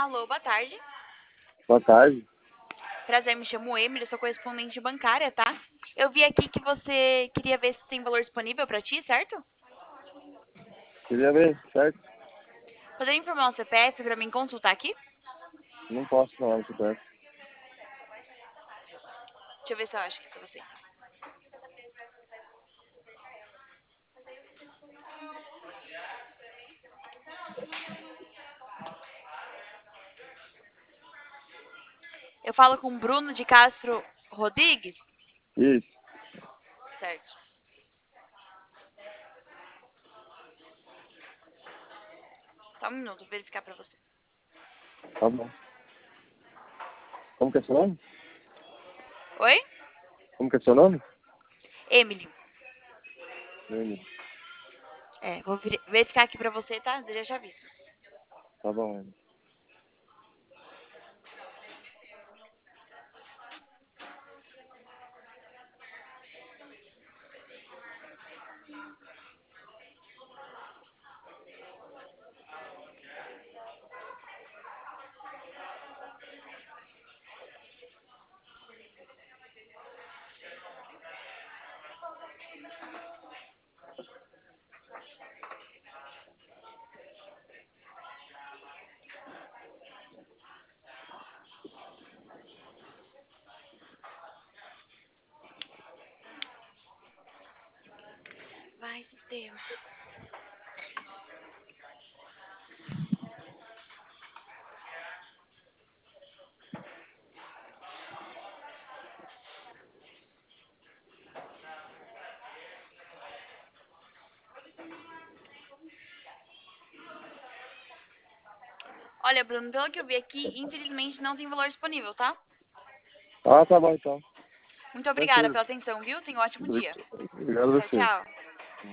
Alô, boa tarde. Boa tarde. Prazer, me chamo Emily, eu sou correspondente bancária, tá? Eu vi aqui que você queria ver se tem valor disponível pra ti, certo? Queria ver, certo? Poderia informar o CPF pra mim consultar aqui? Não posso falar no CPF. Deixa eu ver se eu acho aqui pra você. Eu falo com Bruno de Castro Rodrigues? Isso, Certo. Só um minuto, vou verificar pra você. tá bom. Como que é seu nome? Oi? Como que é seu nome? Emily. Emily. Vou verificar aqui pra você, tá? Já aviso. Tá bom, Emily. Vai, sistema. Olha, Bruno, pelo que eu vi aqui, infelizmente não tem valor disponível, tá? Ah, tá bom então. Muito obrigada Tranquilo. pela atenção, viu? Tenha um ótimo dia. Obrigado a Tchau, você. tchau.